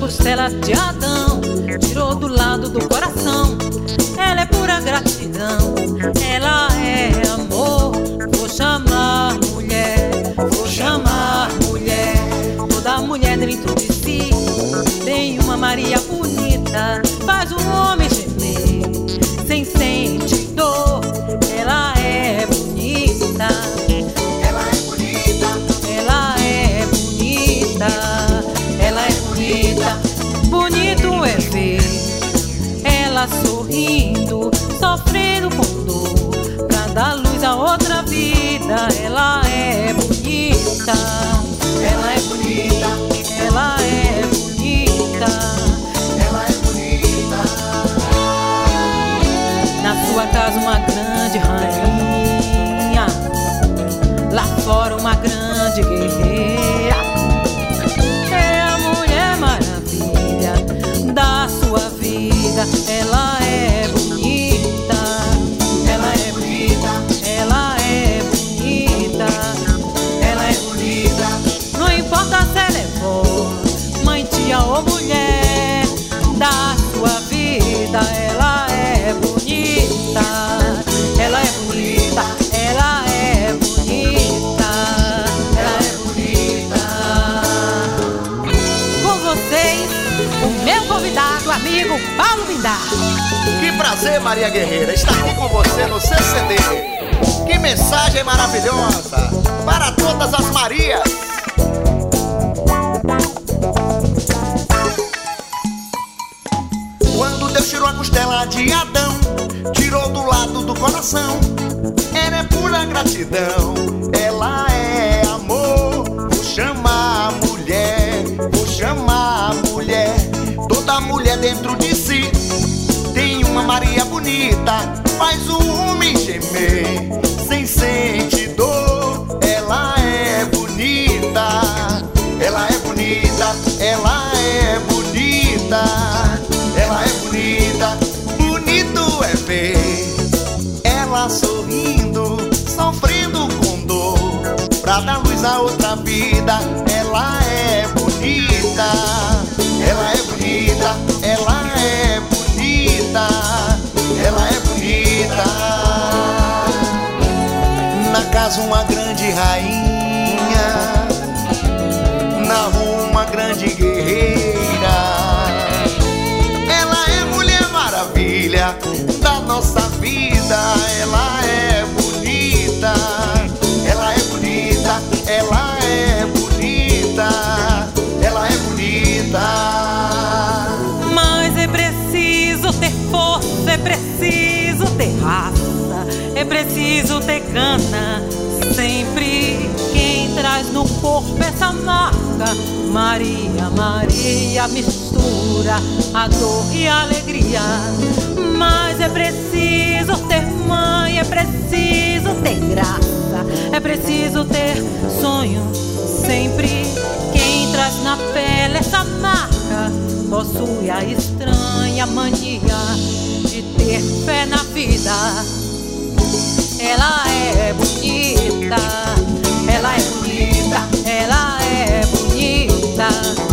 costela de Adão, tirou do lado do coração. Ela é pura gratidão, ela é amor. Vou chamar mulher, vou chamar mulher. Toda mulher dentro de si tem uma Maria bonita, faz um homem gemer sem sentir dor. Ela é bonita, Ela é bonita, ela é bonita, ela é bonita. Bonito é ver ela sorrindo, sofrendo com dor, pra dar luz a outra vida. Ela é bonita, ela é bonita, ela é bonita. ela é bonita. Na sua casa uma grande rainha, lá fora uma grande guerreira. É a Mulher Maravilha da sua vida. Ela é bonita, Ela é bonita, ela é bonita, ela é bonita. não importa se ela é vó, mãe, tia ou mulher da sua vida. Ela é bonita, ela é bonita, ela é bonita, ela é bonita. Com vocês, o meu convidado, amigo Paulo Bindar. Que prazer, Maria Guerreira, estar aqui com você no CCD. Que mensagem maravilhosa para todas as Marias. Quando Deus tirou a costela de Adão, tirou do lado do coração. Ela é pura gratidão, ela é amor. Vou chamar a mulher, vou chamar a mulher. Toda mulher dentro de si tem uma Maria bonita, faz o homem gemer sem sentir dor. Ela é bonita, ela é bonita, ela é bonita, ela é bonita. Bonito é ver ela sorrindo, sofrendo com dor, pra dar luz a outra vida. Ela é bonita, ela é bonita, ela é bonita, ela é bonita. Na casa uma grande rainha, na rua uma grande guerreira. Ela é Mulher Maravilha da nossa vida. Ela é bonita, ela é bonita, ela é bonita, ela é bonita. Mas é preciso ter força, é preciso ter raça, é preciso ter gana. Sempre quem traz no corpo essa marca. Maria, Maria mistura a dor e a alegria. Mas é preciso ter mãe, é preciso ter graça, é preciso ter sonho. Sempre quem traz na pele essa marca possui a estranha mania de ter fé na vida. Ela é bonita, ela é bonita, ela é bonita.